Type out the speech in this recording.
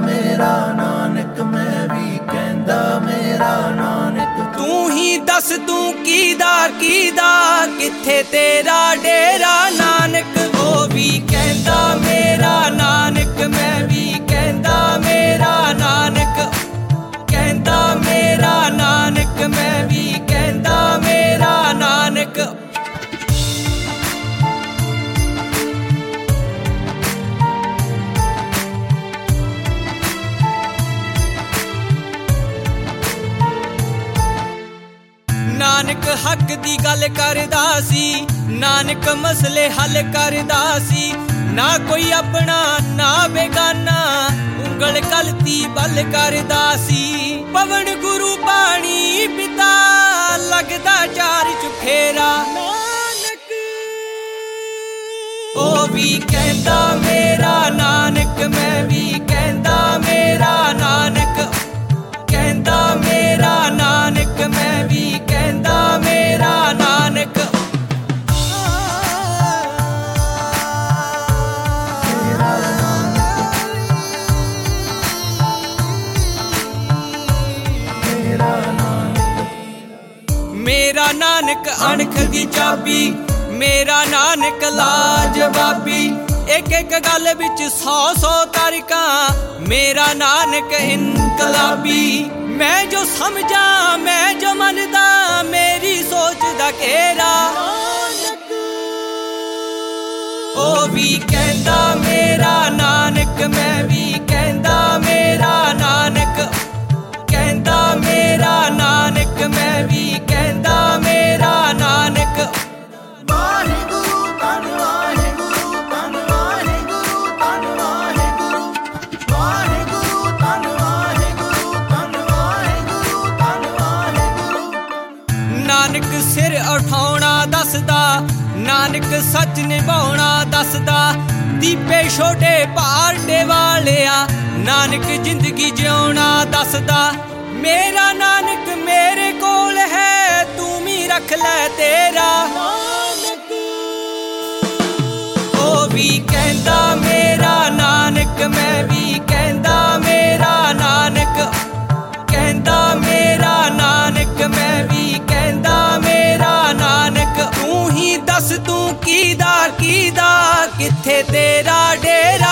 मेरा नानक मैं भी कहंदा मेरा नानक। तू ही दस तू कीदा किथे तेरा डेरा नानक। ओ भी कहंदा मेरा नानक मैं भी कहंदा मेरा नानक। कहंदा मेरा नानक मैं भी कहंदा मेरा नानक। नानक हक दी गल करदा सी, नानक मसले हल करदा सी। ना कोई अपना ना बेगाना, उंगल गलती बल करदा सी। पवन गुरु पानी पिता लगदा चार चुफेरा नानक। ओ भी कहंदा मेरा नानक मैं भी कहंदा मेरा नानक। कहंदा मेरा नानक मैं भी कहंदा मेरा नानक। मेरा नानक अणख दी चाबी, मेरा नानक लाजवाबी। एक एक गल विच 100 तारीका, मेरा नानक इनकलाबी। मैं जो समझा मैं जो मनदा, मेरी सोच दा घेरा नानक। ओ भी कहंदा मेरा नानक मैं भी कहंदा मेरा नानक। कहंदा मेरा नानक मैं भी कहंदा मेरा नानक। वाहिगुरु धन वाहिगुरु धन वाहिगुरु धन वाहिगुरु। वाहिगुरु धन वाहिगुरु धन वाहिगुरु धन वाहिगुरु। नानक सिर उठाउणा दसदा, नानक सच निभाउणा दसदा। दीपे छोटे पारडे वालिया, नानक जिंदगी जिउणा दसदा। मेरा नानक मेरे कोल है, तू भी रख ले तेरा नानक। ओ भी कहंदा मेरा नानक मैं भी कहंदा मेरा नानक। कहंदा मेरा नानक मैं भी कहंदा मेरा नानक। तू ही दस तू कीदा किथे तेरा डेरा